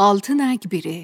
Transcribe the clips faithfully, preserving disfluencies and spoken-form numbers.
Altı nəq biri.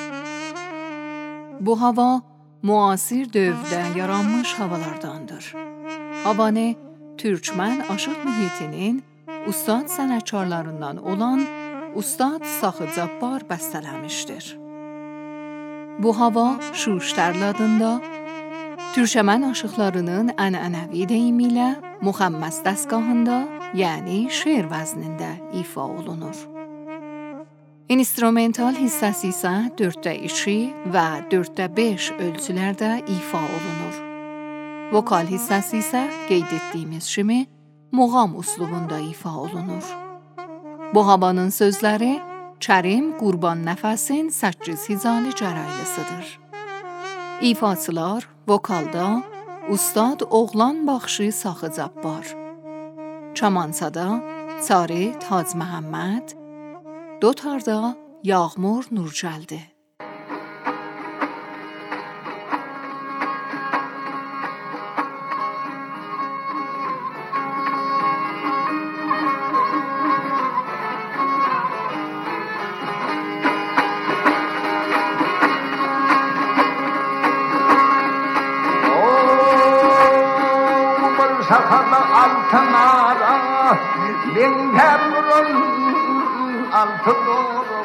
Bu hava müasir dövrdə yaranmış havalardandır. Havanı Türkmen aşıq mühitinin ustad sənətkarlarından olan Ustad Saxı Cabbar bəstələmişdir. Bu hava Şuş tərladında Türkmen aşıqlarının ənənəvi deyimi ilə müxəmməs dəstgahında, yəni şeir vəznində ifa olunur. İnstrumental hissəsi isə dörddə iki və dörddə beş ölçülərdə ifa olunur. Vokal hissəsi isə qeyd etdiyimiz kimi muğam üslubunda ifa olunur. Bu havanın sözləri Kərim Qurban Nəfəsin səkkiz Hizalı cəraylısıdır. İfaçılar vokalda Ustad Oğlan Baxşı Saxı Cabbar, Çamansada Çari Tac Məhəmməd, Dotarda Yağmur Nurcəldi. Sakala altına da bin temrun altı doğru.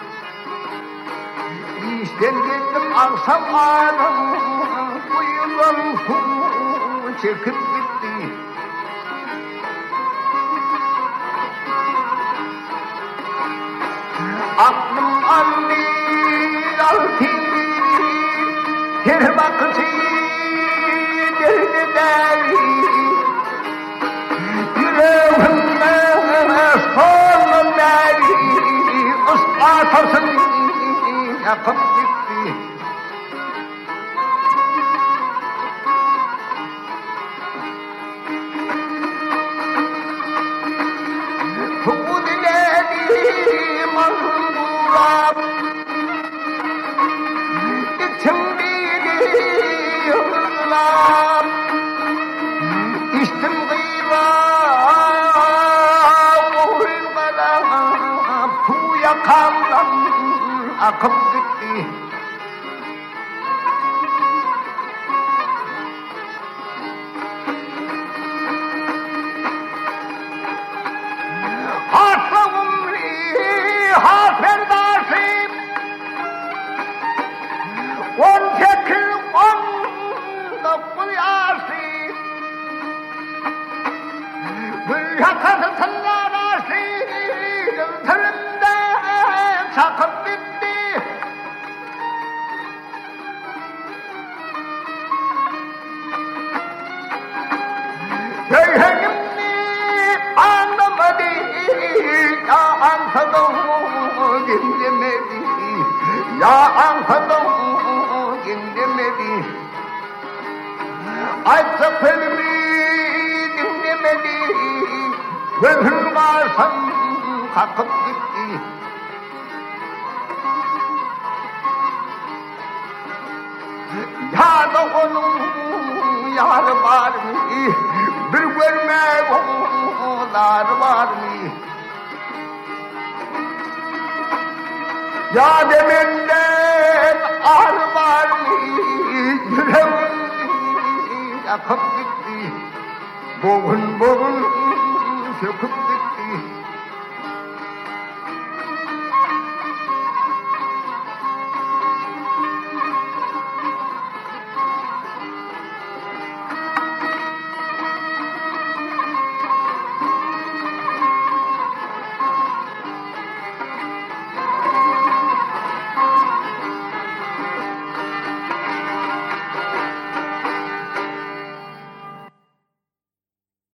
İşten gittim akşam ağrım, bu yılın su çekip gitti. Aklım aldı altın her vakti derdi derdi. Atarsın yakıp gitti. Bu dilerim Allah'ım, içim bir yıllar, içtim gıylar, uyumadan bu yakamdan akıp gitti. Hasra umri haferdaşım, on çekil on dokuz yaşı, bu yakası tınlanaşı, tırında çakıp gitti. Köyhenimni anlamadı, ya anladım dinlemedi, ya anladım dinlemedi. Aysa filmi dinlemedi, gözüm varsan kalkıp gitti. Ya da onun yarı var mı? Bir görmek onlar var mı? Ya deminden ar var mı? Yüreğim yakıp gitti. Boğun boğun söküp gitti.